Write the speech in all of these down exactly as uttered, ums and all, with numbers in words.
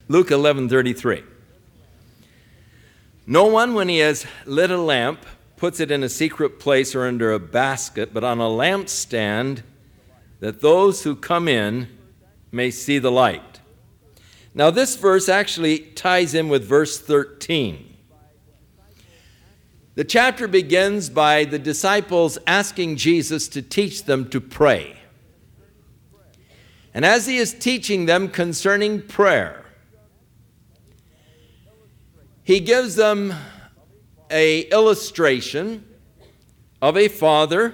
Luke eleven thirty-three. No one, when he has lit a lamp, puts it in a secret place or under a basket, but on a lampstand, that those who come in may see the light. Now, this verse actually ties in with verse thirteen. The chapter begins by the disciples asking Jesus to teach them to pray. And as he is teaching them concerning prayer, he gives them an illustration of a father.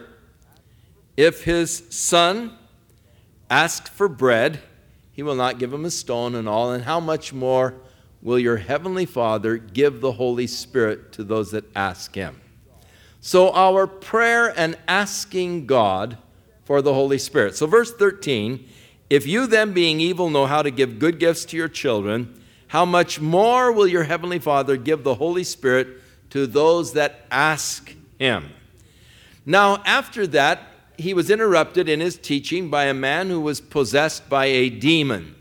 If his son asks for bread, he will not give him a stone and all. And how much more will your heavenly Father give the Holy Spirit to those that ask him? So our prayer and asking God for the Holy Spirit. So verse thirteen, if you then being evil know how to give good gifts to your children, how much more will your heavenly Father give the Holy Spirit to those that ask him? Now, after that, he was interrupted in his teaching by a man who was possessed by a demon.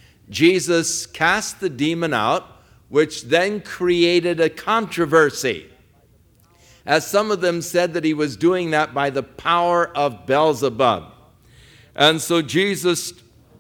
Jesus cast the demon out, which then created a controversy, as some of them said that he was doing that by the power of Beelzebub. And so Jesus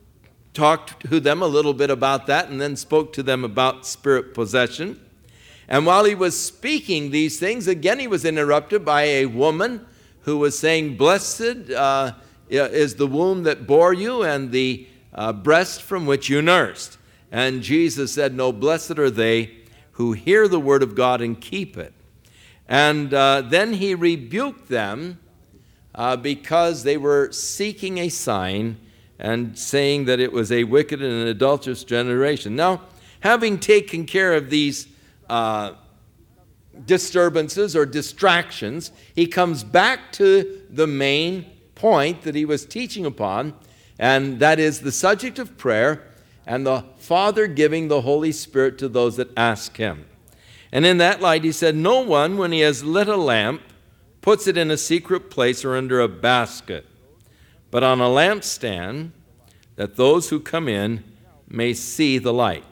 talked to them a little bit about that and then spoke to them about spirit possession. And while he was speaking these things, again he was interrupted by a woman who was saying, blessed uh, is the womb that bore you and the uh, breast from which you nursed. And Jesus said, no, blessed are they who hear the word of God and keep it. And uh, then he rebuked them uh, because they were seeking a sign and saying that it was a wicked and an adulterous generation. Now, having taken care of these uh, disturbances or distractions, he comes back to the main point that he was teaching upon, and that is the subject of prayer and the Father giving the Holy Spirit to those that ask him. And in that light, he said, no one, when he has lit a lamp, puts it in a secret place or under a basket, but on a lampstand, that those who come in may see the light.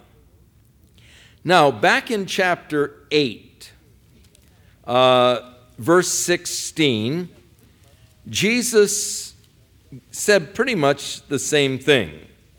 Now, back in chapter eight, uh, verse sixteen, Jesus said pretty much the same thing.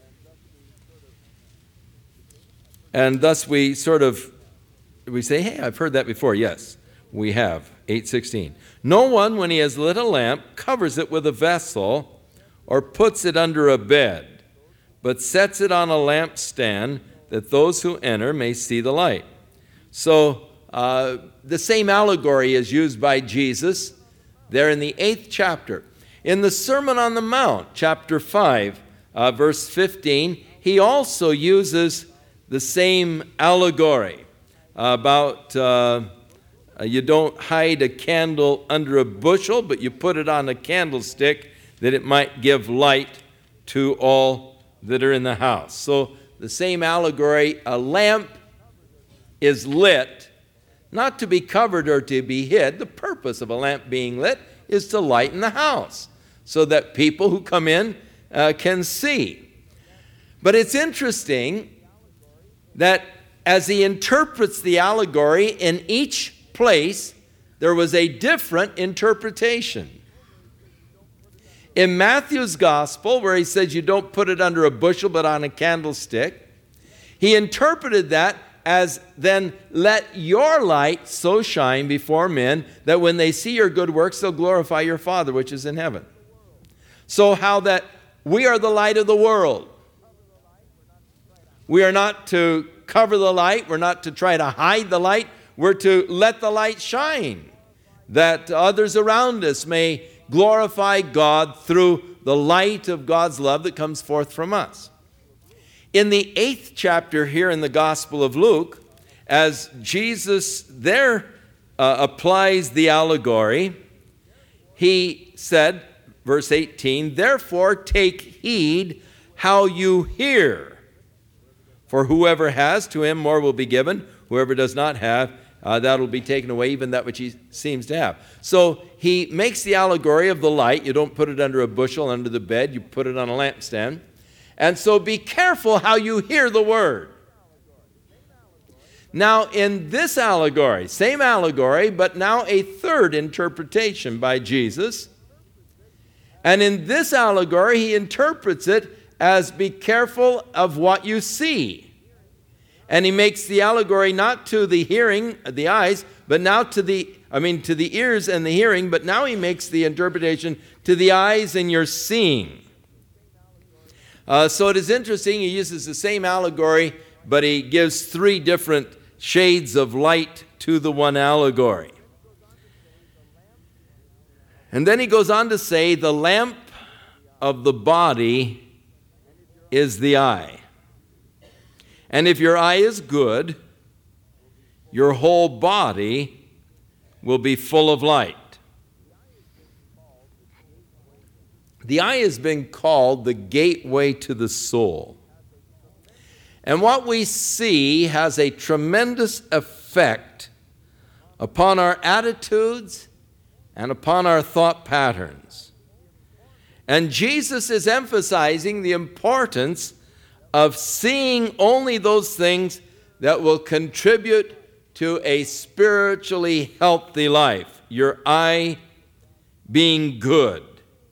And thus we sort of, we say, hey, I've heard that before. Yes, we have. eight sixteen. No one, when he has lit a lamp, covers it with a vessel or puts it under a bed, but sets it on a lampstand that those who enter may see the light. So uh, the same allegory is used by Jesus there in the eighth chapter. In the Sermon on the Mount, chapter five, uh, verse fifteen, he also uses the same allegory about uh, you don't hide a candle under a bushel, but you put it on a candlestick that it might give light to all that are in the house. So the same allegory, a lamp is lit, not to be covered or to be hid. The purpose of a lamp being lit is to lighten the house so that people who come in uh, can see. But it's interesting that as he interprets the allegory, in each place there was a different interpretation. In Matthew's gospel, where he says you don't put it under a bushel but on a candlestick, he interpreted that as then let your light so shine before men that when they see your good works, they'll glorify your Father which is in heaven. So how that we are the light of the world. We are not to cover the light. We're not to try to hide the light. We're to let the light shine, that others around us may glorify God through the light of God's love that comes forth from us. In the eighth chapter here in the Gospel of Luke, as Jesus there uh, applies the allegory, he said, verse eighteen, therefore take heed how you hear. For whoever has, to him more will be given. Whoever does not have, uh, that will be taken away, even that which he seems to have. So he makes the allegory of the light. You don't put it under a bushel, under the bed. You put it on a lampstand. And so be careful how you hear the word. Now, in this allegory, same allegory, but now a third interpretation by Jesus. And in this allegory, he interprets it as be careful of what you see. And he makes the allegory not to the hearing, the eyes, but now to the, I mean, to the ears and the hearing, but now he makes the interpretation to the eyes and your seeing. Uh, so it is interesting, he uses the same allegory, but he gives three different shades of light to the one allegory. And then he goes on to say, the lamp of the body is the eye. And if your eye is good, your whole body will be full of light. The eye has been called the gateway to the soul. And what we see has a tremendous effect upon our attitudes and upon our thought patterns. And Jesus is emphasizing the importance of seeing only those things that will contribute to a spiritually healthy life. Your eye being good.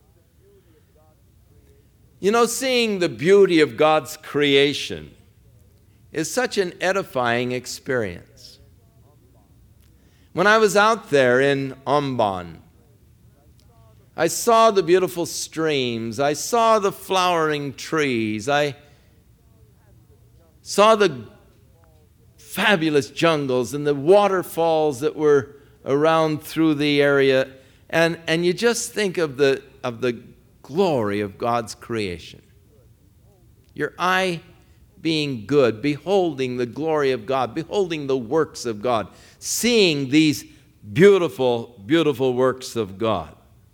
You know, seeing the beauty of God's creation is such an edifying experience. When I was out there in Ombon, I saw the beautiful streams, I saw the flowering trees, I saw the fabulous jungles and the waterfalls that were around through the area, and, and you just think of the, of the glory of God's creation. Your eye being good, beholding the glory of God, beholding the works of God, seeing these beautiful, beautiful works of God.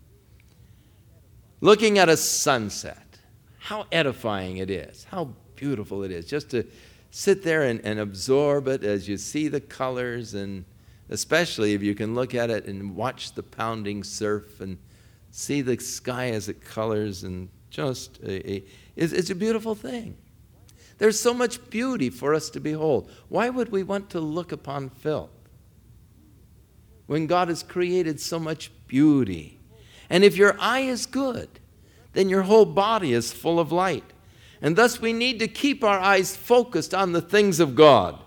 Looking at a sunset, how edifying it is, how beautiful it is, just to sit there and, and absorb it as you see the colors, and especially if you can look at it and watch the pounding surf and see the sky as it colors, and just, a, a, it's, it's a beautiful thing. There's so much beauty for us to behold. Why would we want to look upon filth when God has created so much beauty? And if your eye is good, then your whole body is full of light. And thus we need to keep our eyes focused on the things of God.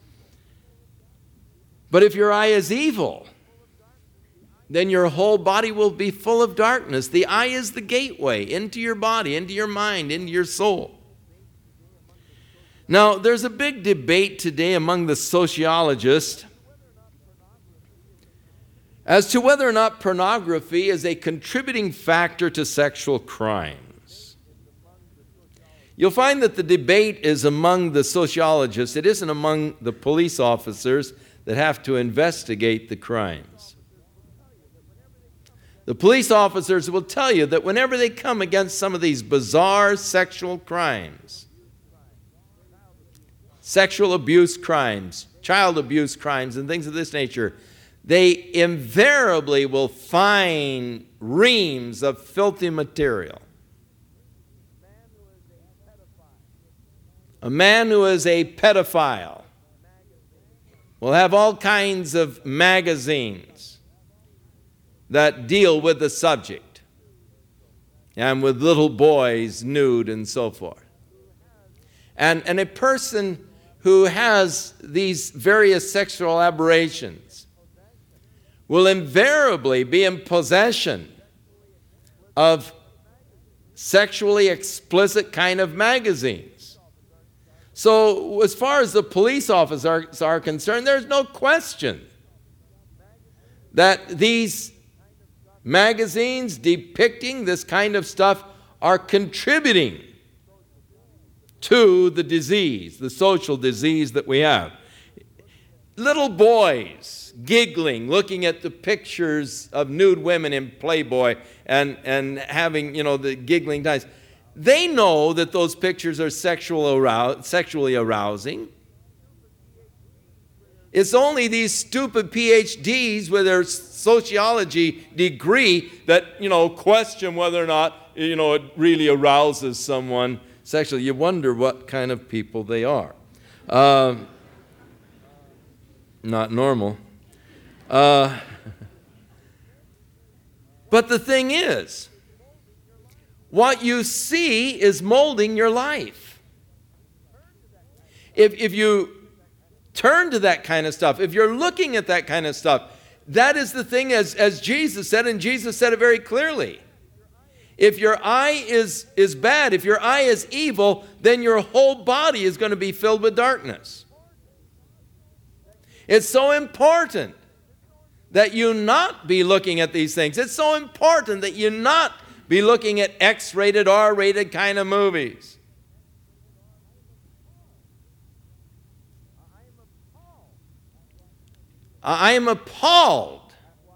But if your eye is evil, then your whole body will be full of darkness. The eye is the gateway into your body, into your mind, into your soul. Now, there's a big debate today among the sociologists as to whether or not pornography is a contributing factor to sexual crimes. You'll find that the debate is among the sociologists. It isn't among the police officers that have to investigate the crimes. The police officers will tell you that whenever they come against some of these bizarre sexual crimes, sexual abuse crimes, child abuse crimes, and things of this nature, they invariably will find reams of filthy material. A man who is a pedophile will have all kinds of magazines that deal with the subject, and with little boys nude and so forth. And, and a person who has these various sexual aberrations will invariably be in possession of sexually explicit kind of magazines. So as far as the police officers are concerned, there's no question that these magazines depicting this kind of stuff are contributing to the disease, the social disease that we have. Little boys giggling, looking at the pictures of nude women in Playboy and, and having, you know, the giggling times. They know that those pictures are sexual arou- sexually arousing. It's only these stupid P H Ds with their sociology degree that, you know, question whether or not, you know, it really arouses someone sexually. You wonder what kind of people they are. Um, not normal. Uh, but the thing is, what you see is molding your life. If, if you turn to that kind of stuff, if you're looking at that kind of stuff, that is the thing, as, as Jesus said, and Jesus said it very clearly. If your eye is, is bad, if your eye is evil, then your whole body is going to be filled with darkness. It's so important that you not be looking at these things. It's so important that you not be looking at X-rated, R-rated kind of movies. I am appalled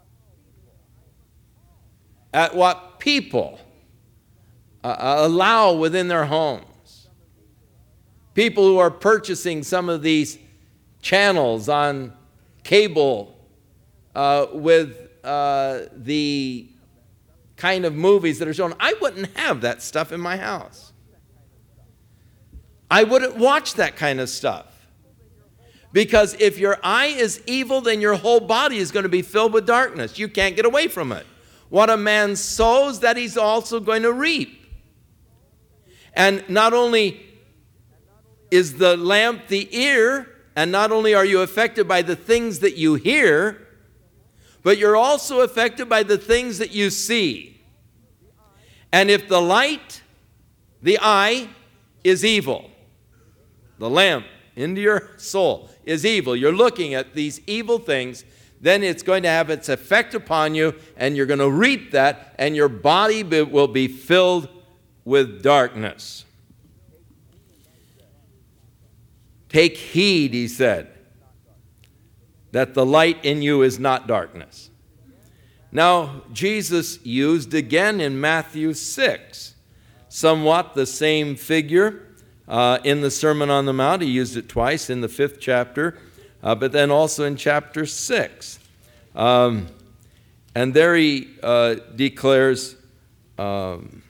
at what people uh, allow within their homes. People who are purchasing some of these channels on cable uh, with uh, the kind of movies that are shown. I wouldn't have that stuff in my house. I wouldn't watch that kind of stuff. Because if your eye is evil, then your whole body is going to be filled with darkness. You can't get away from it. What a man sows, that he's also going to reap. And not only is the lamp the ear, and not only are you affected by the things that you hear, but you're also affected by the things that you see. And if the light, the eye, is evil, the lamp into your soul is evil, you're looking at these evil things, then it's going to have its effect upon you, and you're going to reap that, and your body be, will be filled with darkness. Take heed, he said, that the light in you is not darkness. Now, Jesus used again in Matthew six somewhat the same figure. Uh, in the Sermon on the Mount, he used it twice in the fifth chapter, uh, but then also in chapter six. Um, and there he uh, declares, um,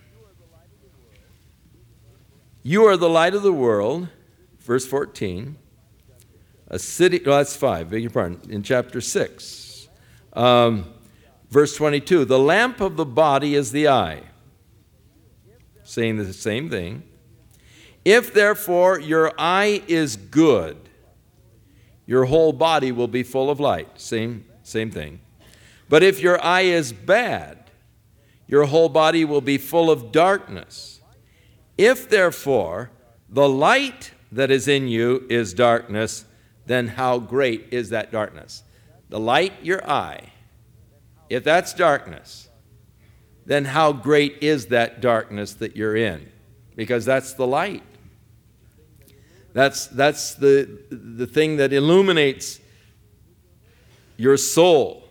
you are the light of the world, verse fourteen. A city, well, that's five, beg your pardon, in chapter six. Um, verse twenty-two, the lamp of the body is the eye. Saying the same thing. If therefore your eye is good, your whole body will be full of light. Same, same thing. But if your eye is bad, your whole body will be full of darkness. If therefore the light that is in you is darkness, then how great is that darkness? The light, your eye, if that's darkness, then how great is that darkness that you're in? Because that's the light. That's, that's the, the thing that illuminates your soul.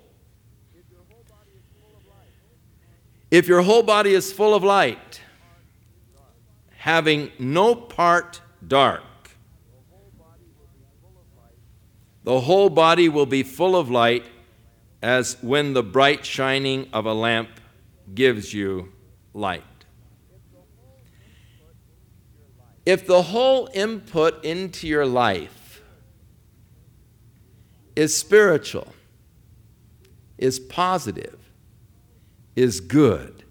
If your whole body is full of light, having no part dark, the whole body will be full of light as when the bright shining of a lamp gives you light. If the whole input into your life is spiritual, is positive, is good,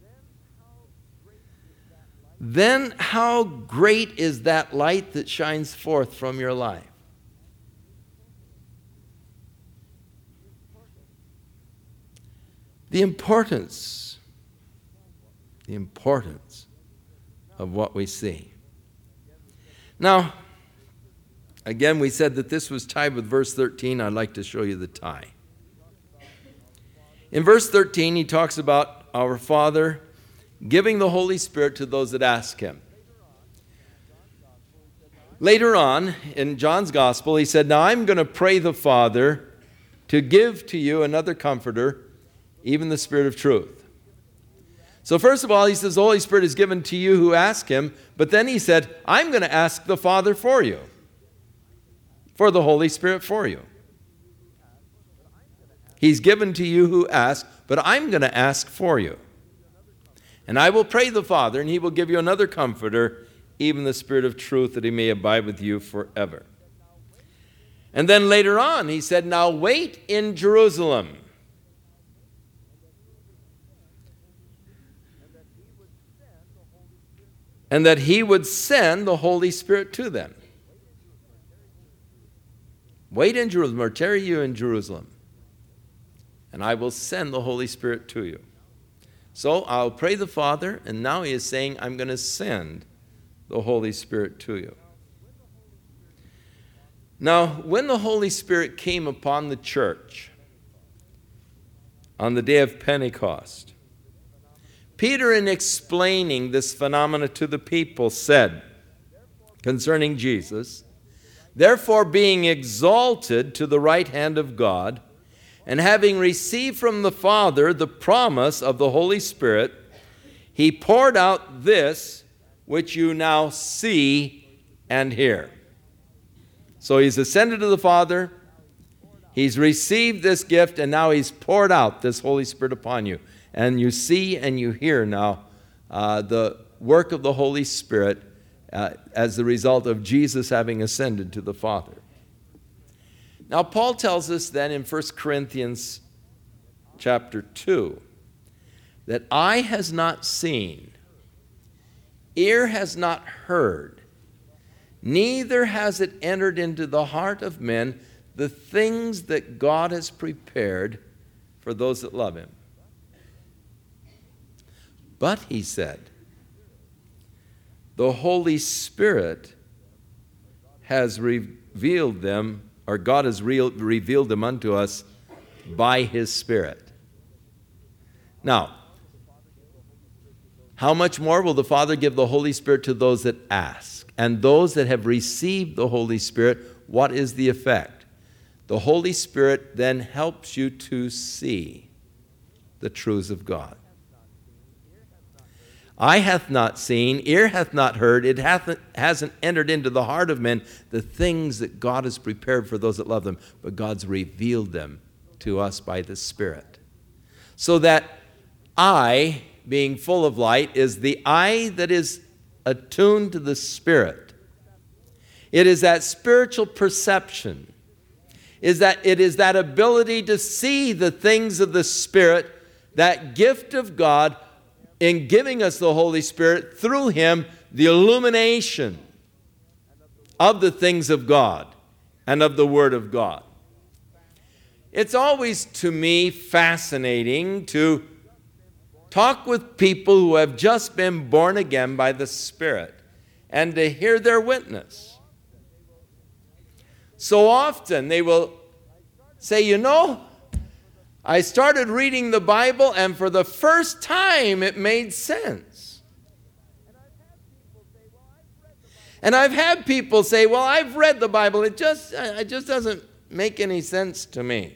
then how great is that light that shines forth from your life? The importance, the importance of what we see. Now, again, we said that this was tied with verse thirteen. I'd like to show you the tie. In verse thirteen, he talks about our Father giving the Holy Spirit to those that ask him. Later on, in John's Gospel, he said, now I'm going to pray the Father to give to you another comforter, even the Spirit of truth. So first of all, he says the Holy Spirit is given to you who ask him, but then he said, I'm going to ask the Father for you, for the Holy Spirit for you. He's given to you who ask, but I'm going to ask for you. And I will pray the Father, and he will give you another comforter, even the Spirit of truth, that he may abide with you forever. And then later on, he said, now wait in Jerusalem. And that he would send the Holy Spirit to them. Wait in Jerusalem, or tarry you in Jerusalem, and I will send the Holy Spirit to you. So I'll pray the Father, and now he is saying, I'm going to send the Holy Spirit to you. Now, when the Holy Spirit came upon the church on the day of Pentecost, Peter, in explaining this phenomena to the people, said concerning Jesus, therefore, being exalted to the right hand of God, and having received from the Father the promise of the Holy Spirit, he poured out this which you now see and hear. So he's ascended to the Father, he's received this gift, and now he's poured out this Holy Spirit upon you. And you see and you hear now uh, the work of the Holy Spirit Uh, as the result of Jesus having ascended to the Father. Now, Paul tells us then in First Corinthians chapter two that eye has not seen, ear has not heard, neither has it entered into the heart of men the things that God has prepared for those that love him. But, he said, the Holy Spirit has revealed them, or God has re- revealed them unto us by his Spirit. Now, how much more will the Father give the Holy Spirit to those that ask? And those that have received the Holy Spirit, what is the effect? The Holy Spirit then helps you to see the truths of God. Eye hath not seen, ear hath not heard, it hath, hasn't entered into the heart of men the things that God has prepared for those that love them, but God's revealed them to us by the Spirit. So that eye, being full of light, is the eye that is attuned to the Spirit. It is that spiritual perception, is that it is that ability to see the things of the Spirit, that gift of God, in giving us the Holy Spirit, through him, the illumination of the things of God and of the Word of God. It's always, to me, fascinating to talk with people who have just been born again by the Spirit and to hear their witness. So often they will say, you know, I started reading the Bible, and for the first time it made sense. And I've had people say, well, I've read the Bible, it just, it just doesn't make any sense to me.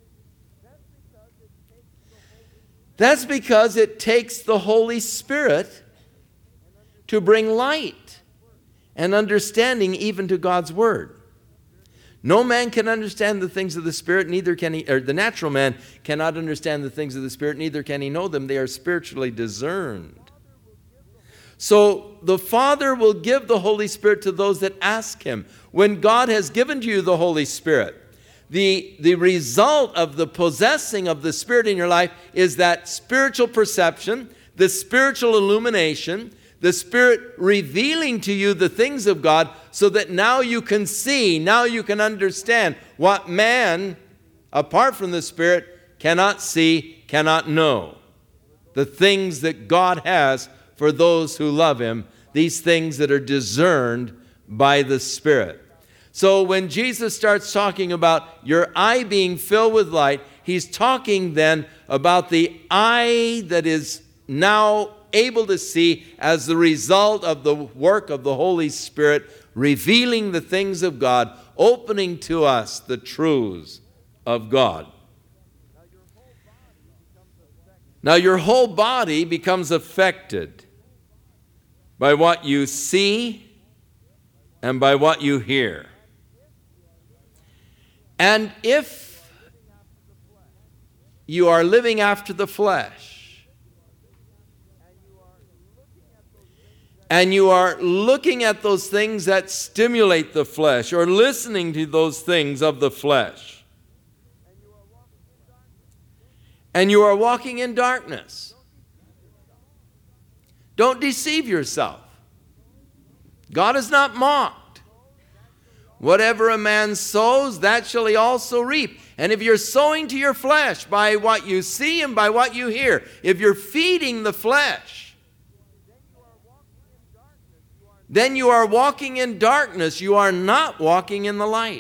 That's because it takes the Holy Spirit to bring light and understanding even to God's Word. No man can understand the things of the Spirit, neither can he, or the natural man cannot understand the things of the Spirit, neither can he know them. They are spiritually discerned. So the Father will give the Holy Spirit to those that ask him. When God has given to you the Holy Spirit, the, the result of the possessing of the Spirit in your life is that spiritual perception, the spiritual illumination, the Spirit revealing to you the things of God so that now you can see, now you can understand what man, apart from the Spirit, cannot see, cannot know. The things that God has for those who love him, these things that are discerned by the Spirit. So when Jesus starts talking about your eye being filled with light, he's talking then about the eye that is now able to see as the result of the work of the Holy Spirit, revealing the things of God, opening to us the truths of God. Now your whole body becomes affected by what you see and by what you hear. And if you are living after the flesh, and you are looking at those things that stimulate the flesh or listening to those things of the flesh, and you are walking in darkness, don't deceive yourself. God is not mocked. Whatever a man sows, that shall he also reap. And if you're sowing to your flesh by what you see and by what you hear, if you're feeding the flesh, then you are walking in darkness. You are not walking in the light.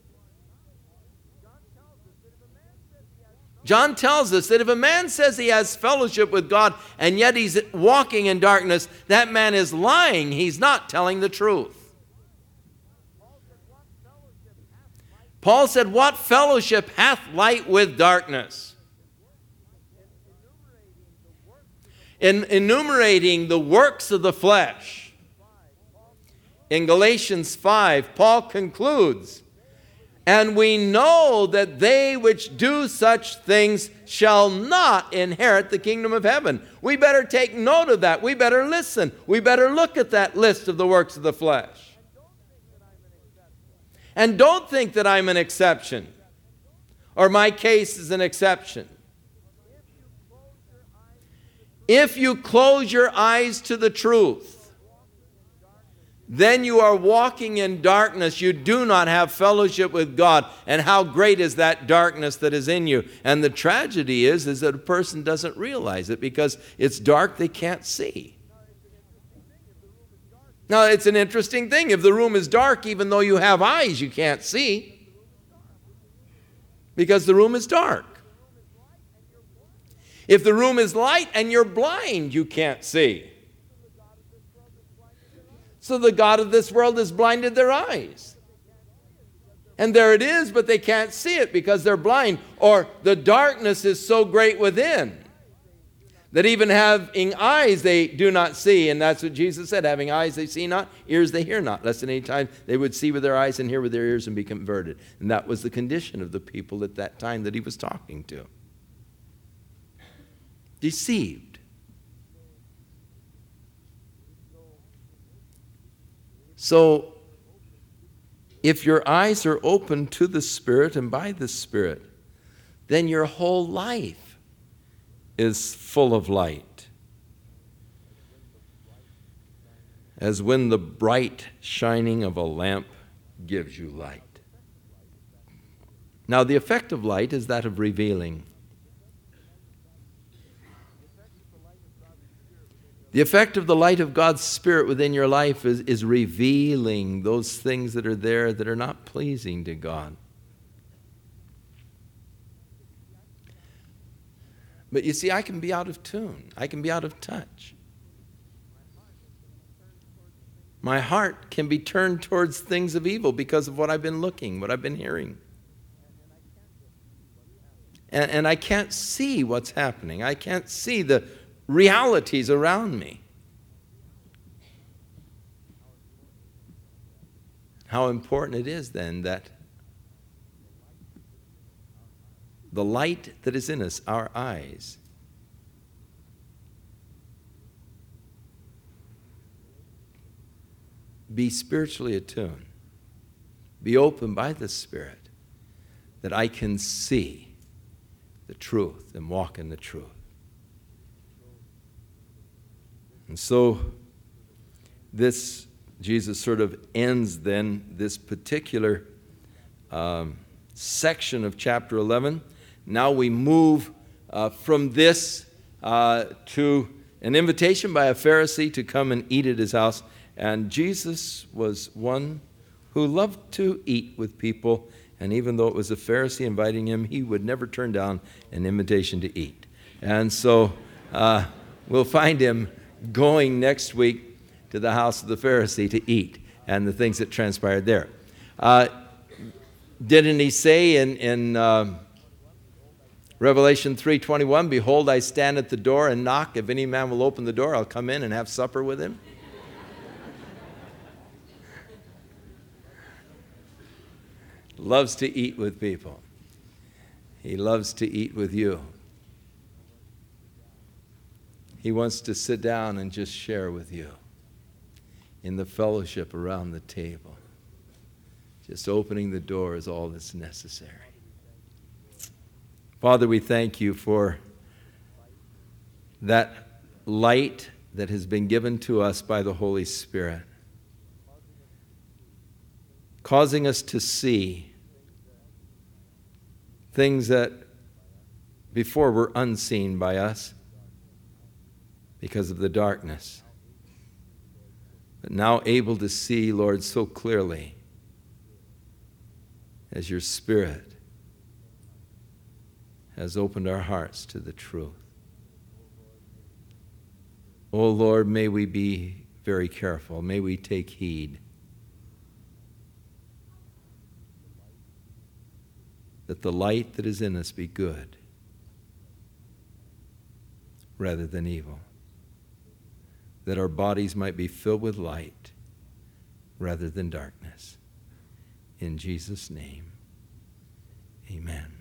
John tells us that if a man says he has fellowship with God and yet he's walking in darkness, that man is lying. He's not telling the truth. Paul said, what fellowship hath light with darkness? In enumerating the works of the flesh, in Galatians five, Paul concludes, and we know that they which do such things shall not inherit the kingdom of heaven. We better take note of that. We better listen. We better look at that list of the works of the flesh. And don't think that I'm an exception, or my case is an exception. If you close your eyes to the truth, then you are walking in darkness. You do not have fellowship with God. And how great is that darkness that is in you? And the tragedy is, is that a person doesn't realize it because it's dark, they can't see. Now, it's an interesting thing. If the room is dark, even though you have eyes, you can't see because the room is dark. If the room is light and you're blind, you can't see. So the god of this world has blinded their eyes. And there it is, but they can't see it because they're blind. Or the darkness is so great within that even having eyes they do not see. And that's what Jesus said, having eyes they see not, ears they hear not, lest at any time they would see with their eyes and hear with their ears and be converted. And that was the condition of the people at that time that he was talking to. Deceived. So, if your eyes are open to the Spirit and by the Spirit, then your whole life is full of light. As when the bright shining of a lamp gives you light. Now, the effect of light is that of revealing. The effect of the light of God's Spirit within your life is, is revealing those things that are there that are not pleasing to God. But you see, I can be out of tune. I can be out of touch. My heart can be turned towards things of evil because of what I've been looking, what I've been hearing. And, and I can't see what's happening. I can't see the realities around me. How important it is then that the light that is in us, our eyes, be spiritually attuned, be open by the Spirit, that I can see the truth and walk in the truth. And so this, Jesus sort of ends then this particular um, section of chapter eleven. Now we move uh, from this uh, to an invitation by a Pharisee to come and eat at his house. And Jesus was one who loved to eat with people. And even though it was a Pharisee inviting him, he would never turn down an invitation to eat. And so uh, we'll find him going next week to the house of the Pharisee to eat and the things that transpired there. Uh, didn't he say in, in uh, Revelation three twenty-one, behold, I stand at the door and knock. If any man will open the door, I'll come in and have supper with him. Loves to eat with people. He loves to eat with you. He wants to sit down and just share with you. in the fellowship around the table. Just opening the door is all that's necessary. Father, we thank you for that light that has been given to us by the Holy Spirit, causing us to see things that before were unseen by us because of the darkness, but now able to see, Lord, so clearly as your Spirit has opened our hearts to the truth. Oh Lord, may we be very careful. May we take heed that the light that is in us be good rather than evil, that our bodies might be filled with light rather than darkness. In Jesus' name, amen.